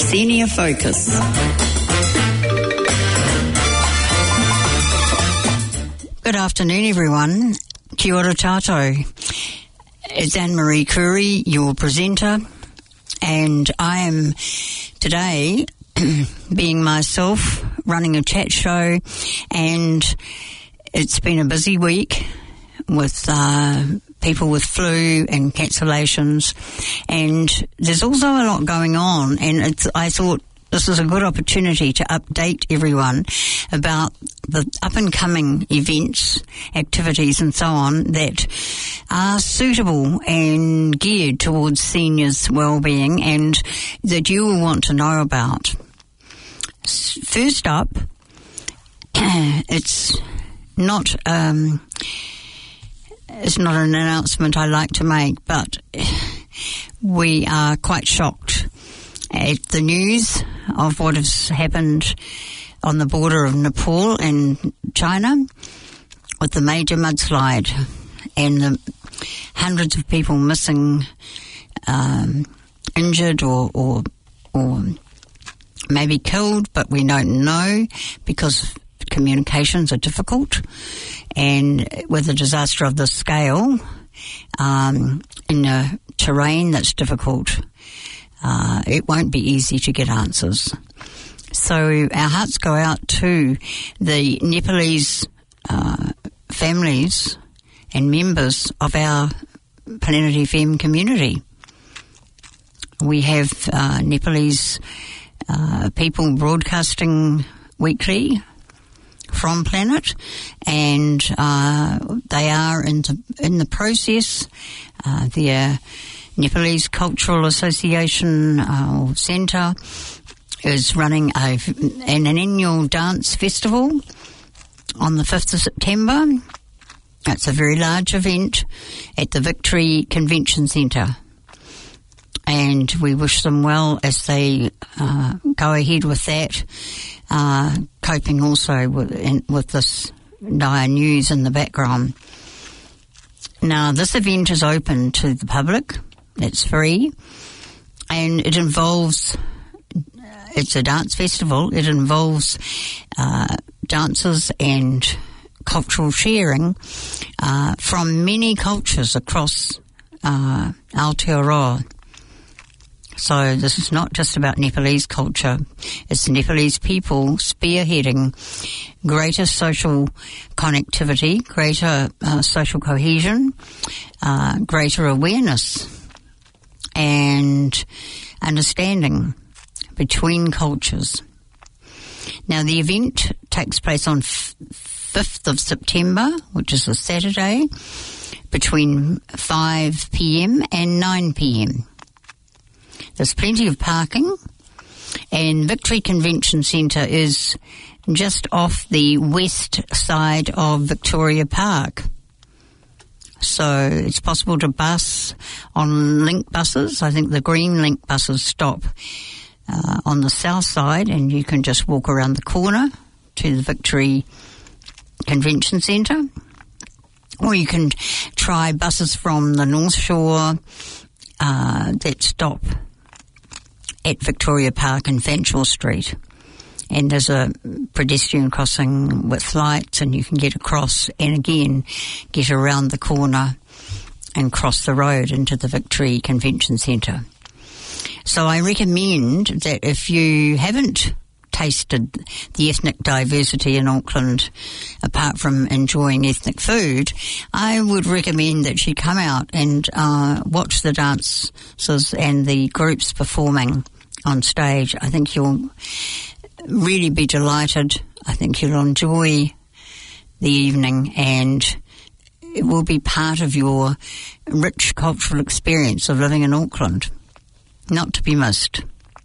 Senior Focus. Good afternoon, everyone. Kia ora tātou. It's Anne-Marie Curry, your presenter, and I am today being myself, running a chat show, and it's been a busy week with people with flu and cancellations, and there's also a lot going on, and I thought this is a good opportunity to update everyone about the up-and-coming events, activities and so on that are suitable and geared towards seniors' well-being and that you will want to know about. First up, it's not an announcement I like to make, but we are quite shocked at the news of what has happened on the border of Nepal and China with the major mudslide and the hundreds of people missing, injured or maybe killed, but we don't know because communications are difficult, and with a disaster of this scale in a terrain that's difficult, it won't be easy to get answers. So our hearts go out to the Nepalese families and members of our Planet FM community. We have Nepalese people broadcasting weekly from Planet, and they are in the process. The Nepalese Cultural Association Centre is running an annual dance festival on the 5th of September. It's a very large event at the Victory Convention Centre, and we wish them well as they go ahead with that, coping also with this dire news in the background. Now, this event is open to the public. It's free, and it involves, it's a dance festival. It involves dances and cultural sharing from many cultures across Aotearoa. So this is not just about Nepalese culture. It's Nepalese people spearheading greater social connectivity, greater social cohesion, greater awareness and understanding between cultures. Now, the event takes place on 5th of September, which is a Saturday, between 5 p.m. and 9 p.m. There's plenty of parking, and Victory Convention Centre is just off the west side of Victoria Park. So it's possible to bus on link buses. I think the green link buses stop on the south side, and you can just walk around the corner to the Victory Convention Centre. Or you can try buses from the North Shore that stop at Victoria Park and Fanshawe Street. And there's a pedestrian crossing with lights, and you can get across and again get around the corner and cross the road into the Victory Convention Centre. So I recommend that if you haven't tasted the ethnic diversity in Auckland, apart from enjoying ethnic food, I would recommend that you come out and watch the dances and the groups performing on stage. I think you'll really be delighted. I think you'll enjoy the evening, and it will be part of your rich cultural experience of living in Auckland. Not to be missed.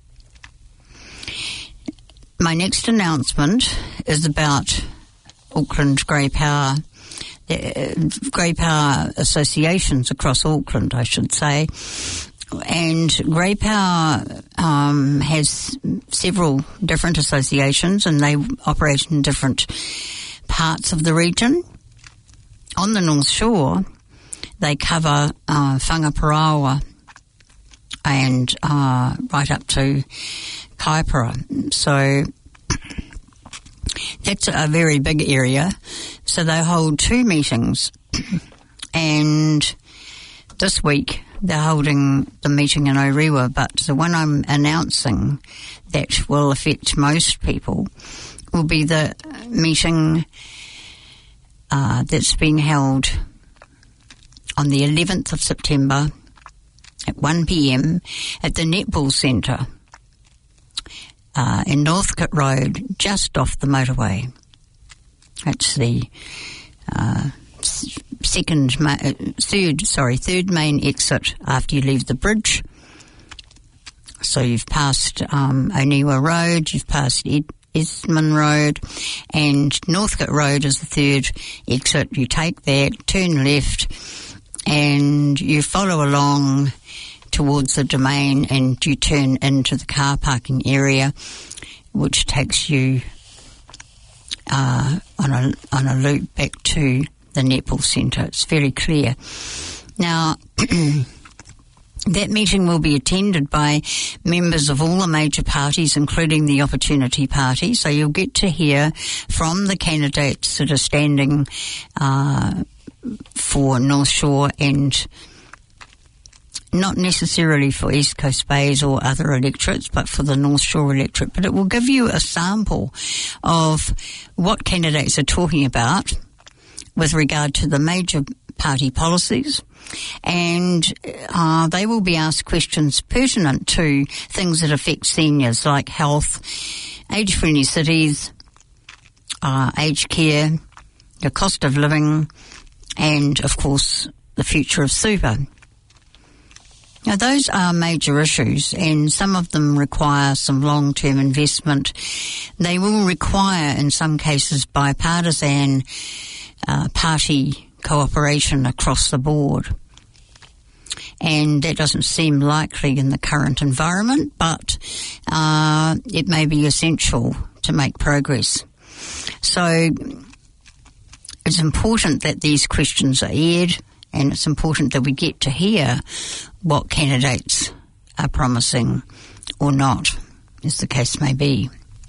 My next announcement is about Auckland Grey Power, Grey Power associations across Auckland, I should say. And Grey Power has several different associations, and they operate in different parts of the region. On the North Shore, they cover Whangaparaoa and right up to Kaipara. So that's a very big area. So they hold 2 meetings. And this week they're holding the meeting in Orewa, but the one I'm announcing that will affect most people will be the meeting that's being held on the 11th of September at 1 p.m. at the Netball Centre in Northcote Road, just off the motorway. That's the third main exit after you leave the bridge. So you've passed Onewa Road, you've passed Esmond Road, and Northcote Road is the third exit. You take that, turn left, and you follow along towards the Domain, and you turn into the car parking area, which takes you on a loop back to the Netball Centre. It's very clear. Now, that meeting will be attended by members of all the major parties, including the Opportunity Party, so you'll get to hear from the candidates that are standing for North Shore, and not necessarily for East Coast Bays or other electorates, but for the North Shore electorate. But it will give you a sample of what candidates are talking about with regard to the major party policies, and they will be asked questions pertinent to things that affect seniors, like health, age-friendly cities, aged care, the cost of living, and, of course, the future of super. Now, those are major issues, and some of them require some long-term investment. They will require, in some cases, bipartisan party cooperation across the board. And that doesn't seem likely in the current environment, but it may be essential to make progress. So it's important that these questions are aired, and it's important that we get to hear what candidates are promising or not, as the case may be.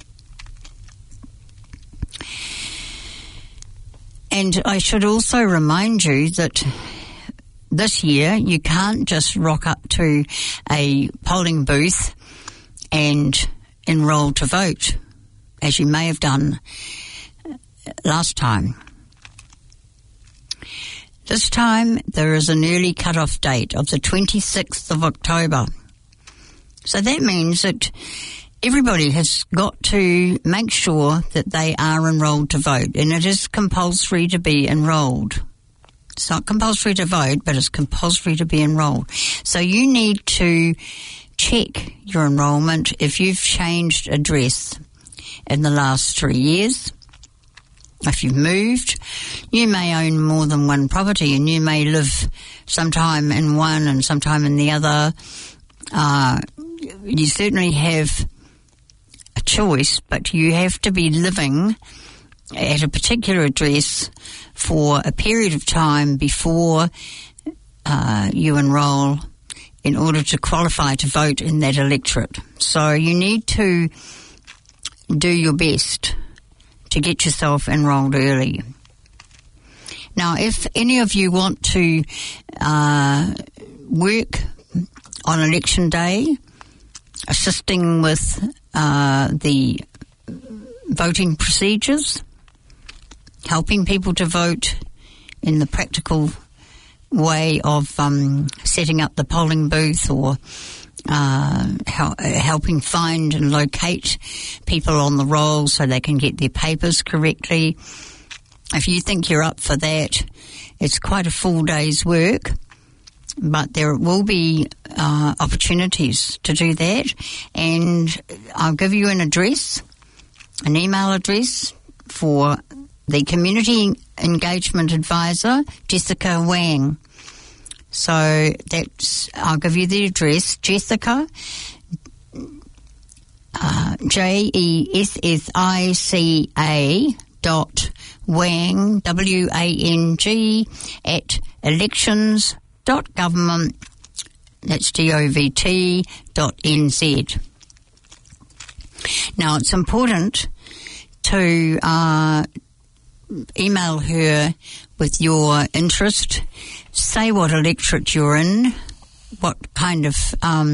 And I should also remind you that this year you can't just rock up to a polling booth and enrol to vote, as you may have done last time. This time there is an early cut-off date of the 26th of October. So that means that everybody has got to make sure that they are enrolled to vote, and it is compulsory to be enrolled. It's not compulsory to vote, but it's compulsory to be enrolled. So you need to check your enrolment if you've changed address in the last 3 years. If you've moved, you may own more than one property, and you may live sometime in one and sometime in the other. You certainly have a choice, but you have to be living at a particular address for a period of time before you enrol in order to qualify to vote in that electorate. So you need to do your best to get yourself enrolled early. Now, if any of you want to work on election day, assisting with the voting procedures, helping people to vote in the practical way of setting up the polling booth, or helping find and locate people on the roll so they can get their papers correctly. If you think you're up for that, it's quite a full day's work, but there will be opportunities to do that. And I'll give you an address, an email address for the Community Engagement Advisor, Jessica Wang. So I'll give you the address, Jessica, JESSICA.Wang, WANG, at elections.government, that's govt.nz. Now, it's important to email her with your interest, say what electorate you're in, what kind of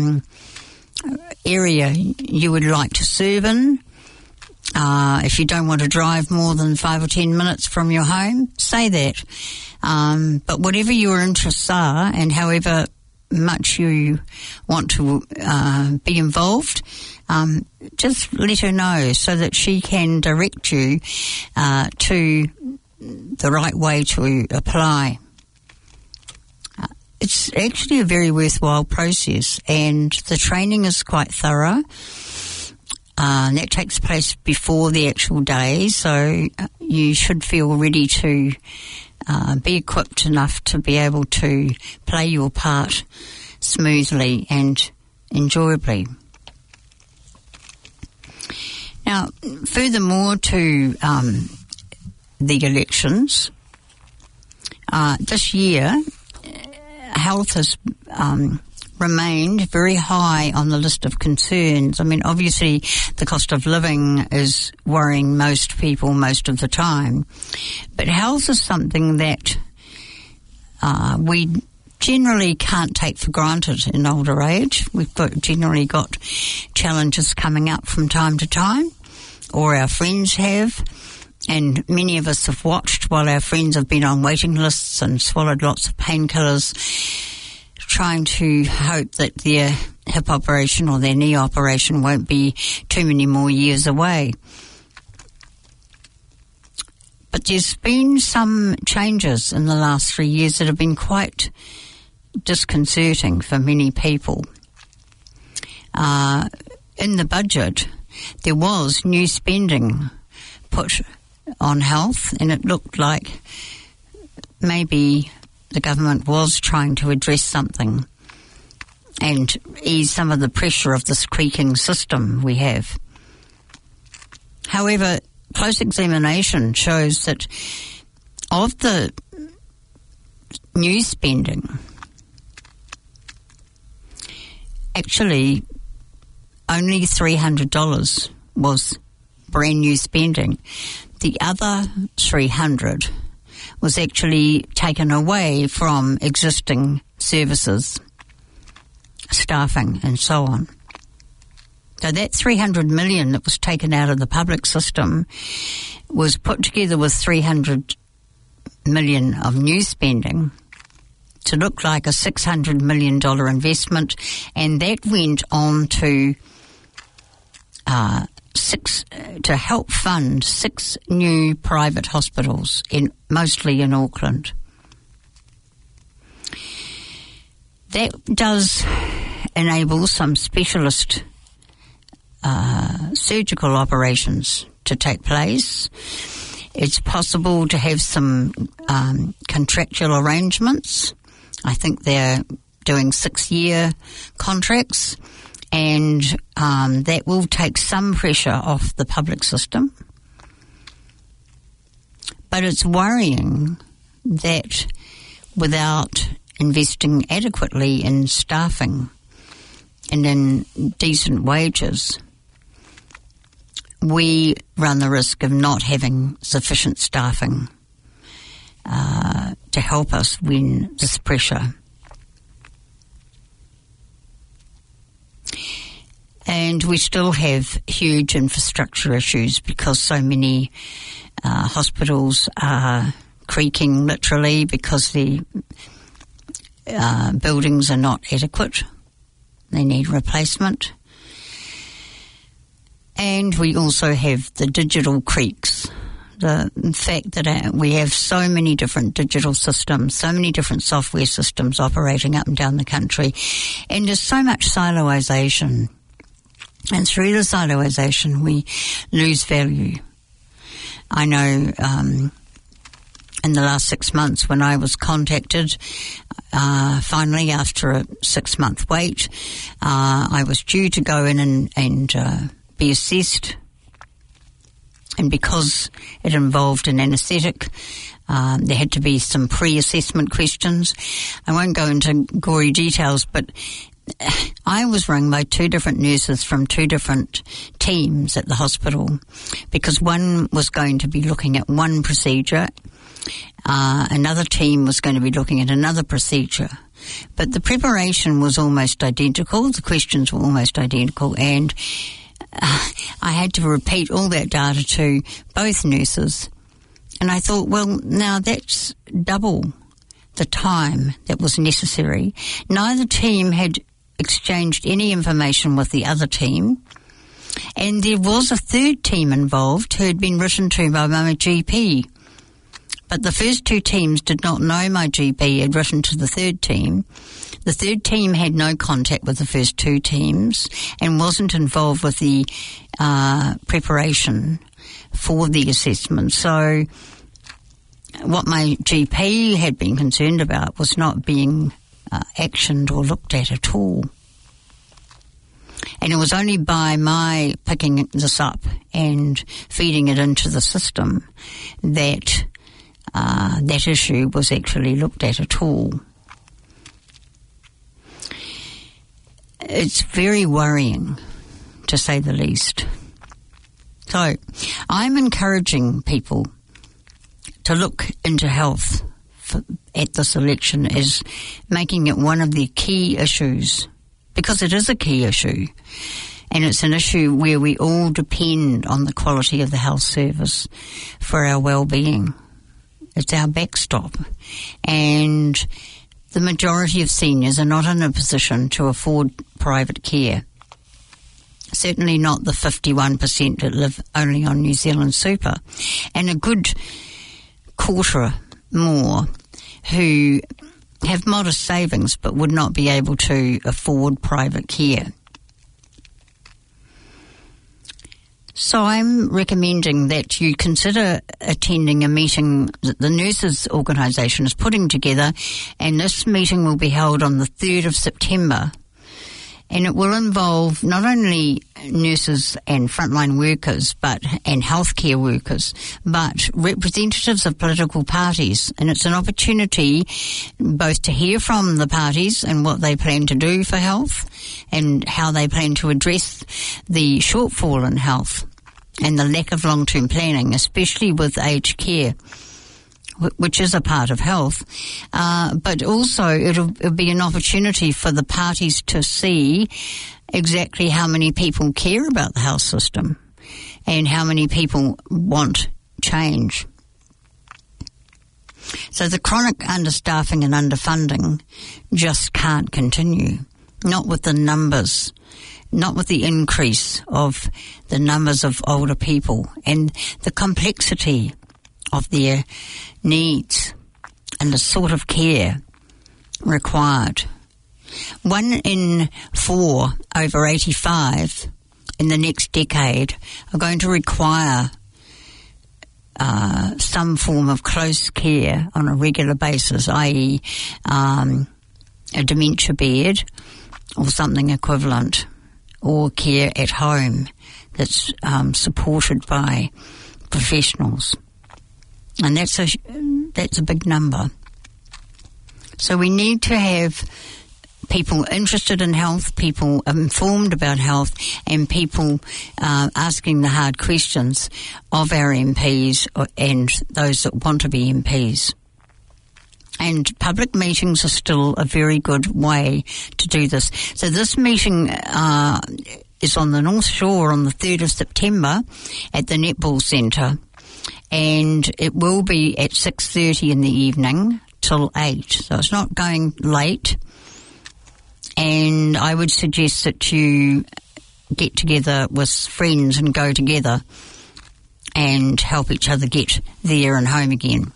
area you would like to serve in. If you don't want to drive more than 5 or 10 minutes from your home, say that. But whatever your interests are and however much you want to be involved, just let her know so that she can direct you to the right way to apply. It's actually a very worthwhile process, and the training is quite thorough. That takes place before the actual day, so you should feel ready to be equipped enough to be able to play your part smoothly and enjoyably. Now, furthermore to the elections, this year, health has remained very high on the list of concerns. I mean, obviously, the cost of living is worrying most people most of the time. But health is something that we generally can't take for granted in older age. We've generally got challenges coming up from time to time, or our friends have. And many of us have watched while our friends have been on waiting lists and swallowed lots of painkillers, trying to hope that their hip operation or their knee operation won't be too many more years away. But there's been some changes in the last 3 years that have been quite disconcerting for many people. In the budget, there was new spending put on health, and it looked like maybe the government was trying to address something and ease some of the pressure of this creaking system we have. However, close examination shows that of the new spending, actually only $300 was brand new spending. The other $300 was actually taken away from existing services, staffing and so on. So that $300 million that was taken out of the public system was put together with $300 million of new spending to look like a $600 million investment, and that went on to to help fund 6 new private hospitals, mostly in Auckland. That does enable some specialist surgical operations to take place. It's possible to have some contractual arrangements. I think they're doing 6-year contracts, and that will take some pressure off the public system. But it's worrying that without investing adequately in staffing and in decent wages, we run the risk of not having sufficient staffing to help us win this pressure. And we still have huge infrastructure issues because so many hospitals are creaking literally because the buildings are not adequate. They need replacement. And we also have the digital creaks. The fact that we have so many different digital systems, so many different software systems operating up and down the country, and there's so much siloisation. And through the siloisation, we lose value. I know in the last 6 months when I was contacted, finally after a 6-month wait, I was due to go in and be assessed. And because it involved an anaesthetic, there had to be some pre-assessment questions. I won't go into gory details, but I was rung by 2 different nurses from 2 different teams at the hospital, because one was going to be looking at one procedure, another team was going to be looking at another procedure. But the preparation was almost identical, the questions were almost identical, and I had to repeat all that data to both nurses. And I thought, well, now that's double the time that was necessary. Neither team had exchanged any information with the other team, and there was a third team involved who had been written to by my GP. But the first 2 teams did not know my GP had written to the third team. The third team had no contact with the first 2 teams and wasn't involved with the preparation for the assessment. So what my GP had been concerned about was not being actioned or looked at all. And it was only by my picking this up and feeding it into the system that that issue was actually looked at all. It's very worrying, to say the least. So I'm encouraging people to look into health at this election as making it one of the key issues, because it is a key issue, and it's an issue where we all depend on the quality of the health service for our well-being. It's our backstop, and the majority of seniors are not in a position to afford private care. Certainly not the 51% that live only on New Zealand Super, and a good quarter more who have modest savings but would not be able to afford private care. So I'm recommending that you consider attending a meeting that the Nurses Organisation is putting together, and this meeting will be held on the 3rd of September. And it will involve not only nurses and frontline workers and healthcare workers, but representatives of political parties. And it's an opportunity both to hear from the parties and what they plan to do for health and how they plan to address the shortfall in health and the lack of long-term planning, especially with aged care, which is a part of health, but also it'll be an opportunity for the parties to see exactly how many people care about the health system and how many people want change. So the chronic understaffing and underfunding just can't continue, not with the numbers, not with the increase of the numbers of older people and the complexity of their needs and the sort of care required. 1 in 4 over 85 in the next decade are going to require some form of close care on a regular basis, i.e. a dementia bed or something equivalent, or care at home that's supported by professionals. And that's a big number. So we need to have people interested in health, people informed about health, and people asking the hard questions of our MPs and those that want to be MPs. And public meetings are still a very good way to do this. So this meeting is on the North Shore on the 3rd of September at the Netball Centre. And it will be at 6:30 in the evening till 8. So it's not going late. And I would suggest that you get together with friends and go together and help each other get there and home again.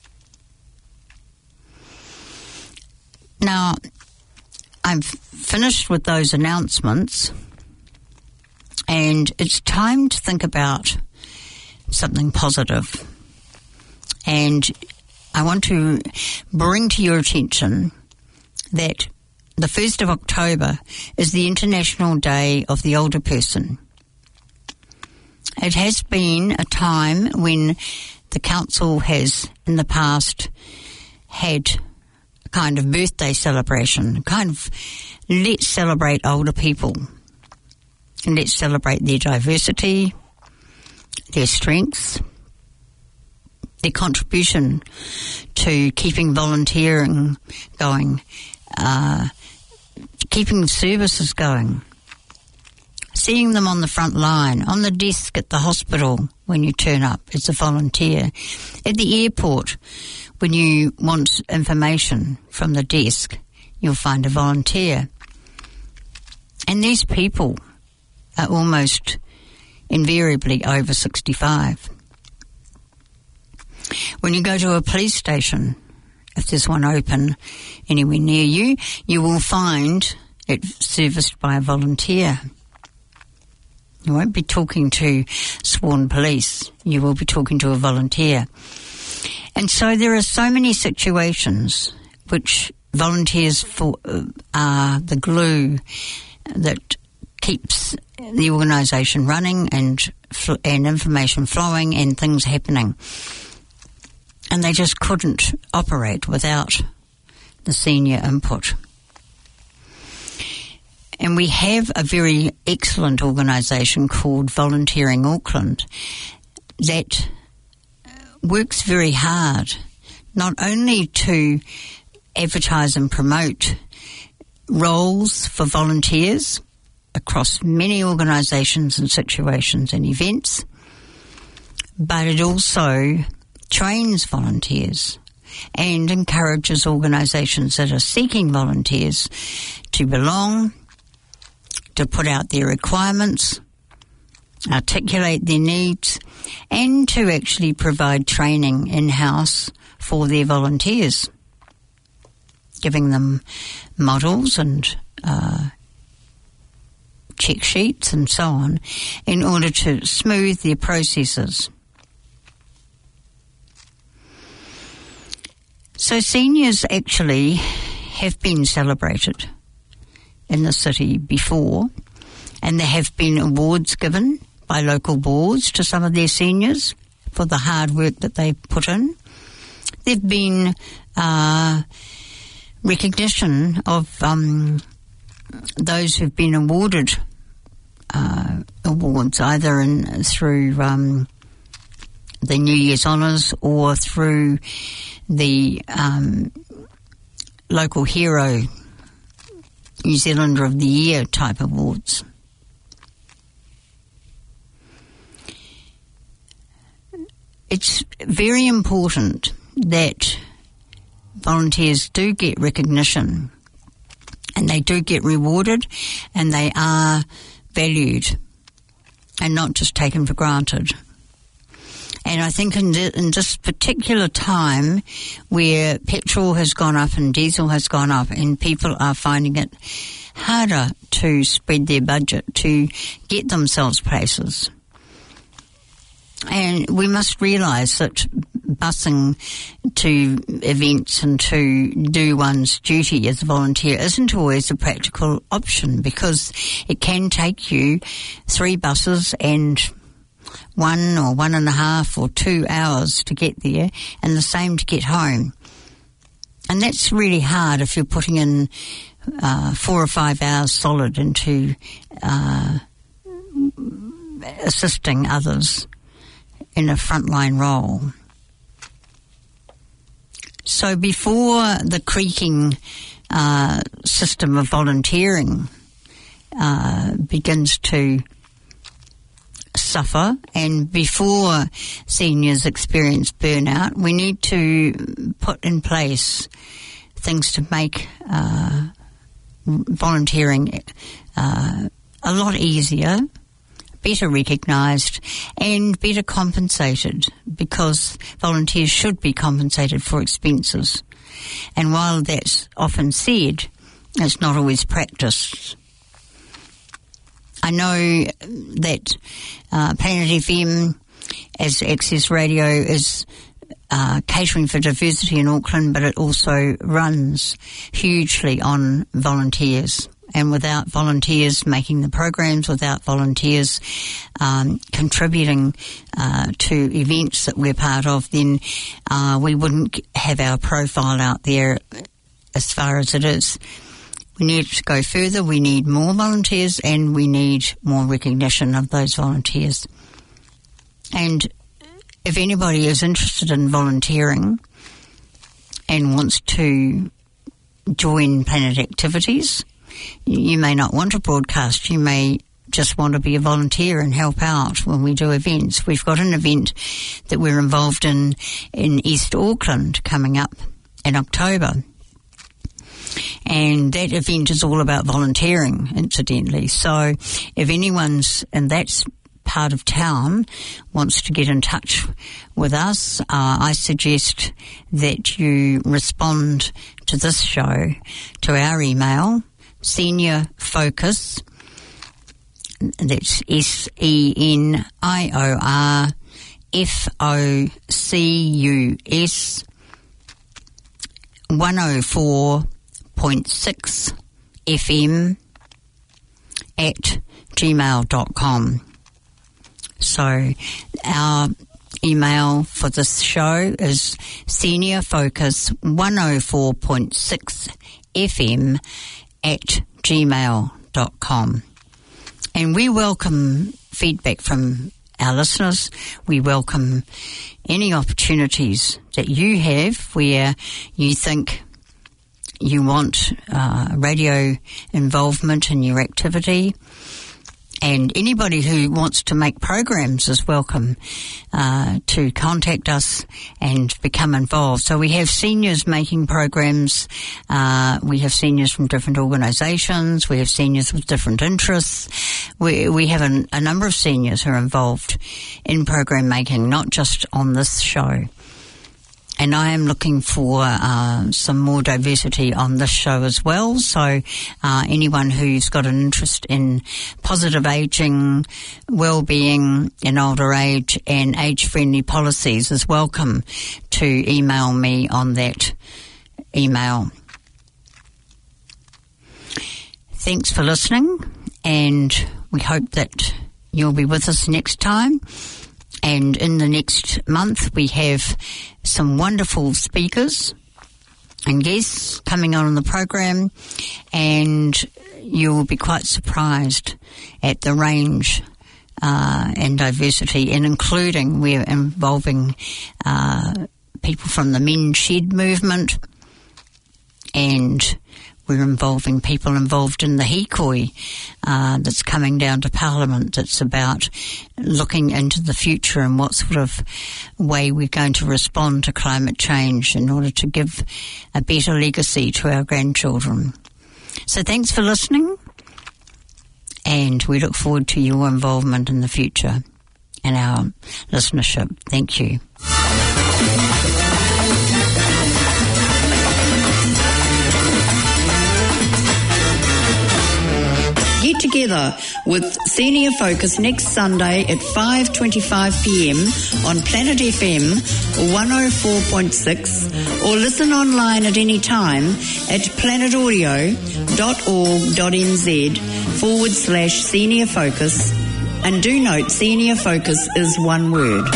Now, I've finished with those announcements, and it's time to think about something positive. And I want to bring to your attention that the 1st of October is the International Day of the Older Person. It has been a time when the council has, in the past, had a kind of birthday celebration, kind of let's celebrate older people. And let's celebrate their diversity, their strengths, their contribution to keeping volunteering going, keeping services going, seeing them on the front line, on the desk at the hospital when you turn up as a volunteer, at the airport when you want information from the desk, you'll find a volunteer. And these people are almost invariably over 65. When you go to a police station, if there's one open anywhere near you, you will find it serviced by a volunteer. You won't be talking to sworn police. You will be talking to a volunteer. And so there are so many situations which volunteers are the glue that keeps the organisation running and information flowing and things happening. And they just couldn't operate without the senior input. And we have a very excellent organisation called Volunteering Auckland that works very hard, not only to advertise and promote roles for volunteers across many organisations and situations and events, but it also trains volunteers and encourages organisations that are seeking volunteers to belong, to put out their requirements, articulate their needs, and to actually provide training in-house for their volunteers, giving them models and check sheets and so on in order to smooth their processes. So seniors actually have been celebrated in the city before, and there have been awards given by local boards to some of their seniors for the hard work that they put in. There have been recognition of those who've been awarded awards, either through the New Year's Honours or through the local hero New Zealander of the Year type awards. It's very important that volunteers do get recognition and they do get rewarded and they are valued and not just taken for granted. And I think in this particular time where petrol has gone up and diesel has gone up and people are finding it harder to spread their budget to get themselves places. And we must realise that busing to events and to do one's duty as a volunteer isn't always a practical option, because it can take you 3 buses and 1 or 1.5 or 2 hours to get there, and the same to get home. And that's really hard if you're putting in 4 or 5 hours solid into assisting others in a frontline role. So before the creaking system of volunteering begins to suffer, and before seniors experience burnout, we need to put in place things to make volunteering a lot easier, better recognised and better compensated, because volunteers should be compensated for expenses. And while that's often said, it's not always practiced. I know that Planet FM, as Access Radio, is catering for diversity in Auckland, but it also runs hugely on volunteers. And without volunteers making the programs, without volunteers contributing to events that we're part of, then we wouldn't have our profile out there as far as it is. We need to go further. We need more volunteers, and we need more recognition of those volunteers. And if anybody is interested in volunteering and wants to join Planet Activities, you may not want to broadcast. You may just want to be a volunteer and help out when we do events. We've got an event that we're involved in East Auckland coming up in October. And that event is all about volunteering, incidentally. So if anyone's in that part of town wants to get in touch with us, I suggest that you respond to this show to our email, Senior Focus, that's SENIORFOCUS 104.6 FM at gmail.com. So our email for this show is Senior Focus 104.6 FM at gmail.com. And we welcome feedback from our listeners. We welcome any opportunities that you have where you think you want radio involvement in your activity. And anybody who wants to make programs is welcome to contact us and become involved. So we have seniors making programs. We have seniors from different organisations. We have seniors with different interests. We have a number of seniors who are involved in program making, not just on this show. And I am looking for some more diversity on this show as well. So anyone who's got an interest in positive ageing, well-being in older age and age-friendly policies is welcome to email me on that email. Thanks for listening, and we hope that you'll be with us next time. And in the next month, we have some wonderful speakers and guests coming on the program, and you will be quite surprised at the range and diversity, and including we're involving people from the Men's Shed movement, and we're involving people involved in the Hikoi that's coming down to Parliament. That's about looking into the future and what sort of way we're going to respond to climate change in order to give a better legacy to our grandchildren. So thanks for listening, and we look forward to your involvement in the future and our listenership. Thank you. Get together with Senior Focus next Sunday at 5:25pm on Planet FM 104.6, or listen online at any time at planetaudio.org.nz/Senior Focus. And do note, Senior Focus is one word.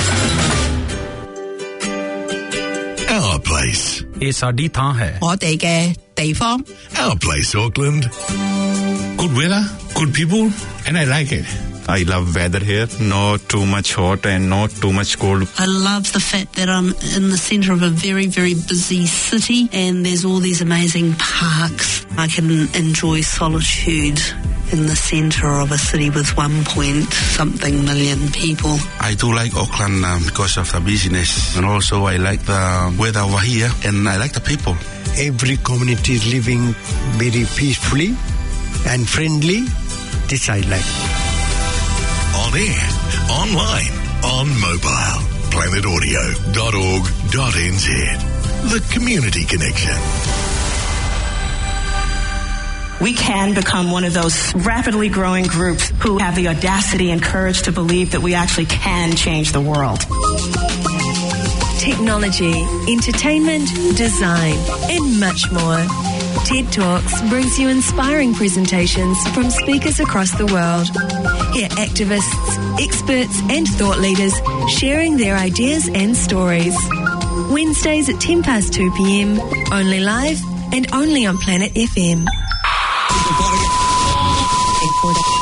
Our place. ये साडी थां है. 我哋嘅地方. Our place, Auckland. Good weather, good people, and I like it. I love weather here, not too much hot and not too much cold. I love the fact that I'm in the centre of a very, very busy city, and there's all these amazing parks. I can enjoy solitude in the centre of a city with 1-point-something million people. I do like Auckland because of the business, and also I like the weather over here, and I like the people. Every community is living very peacefully and friendly. This I like. On air, online, on mobile. planetaudio.org.nz. The Community Connection. We can become one of those rapidly growing groups who have the audacity and courage to believe that we actually can change the world. Technology, entertainment, design, and much more. TED Talks brings you inspiring presentations from speakers across the world. Hear activists, experts, and thought leaders sharing their ideas and stories. Wednesdays at 2:10 p.m, only live and only on Planet FM. the party.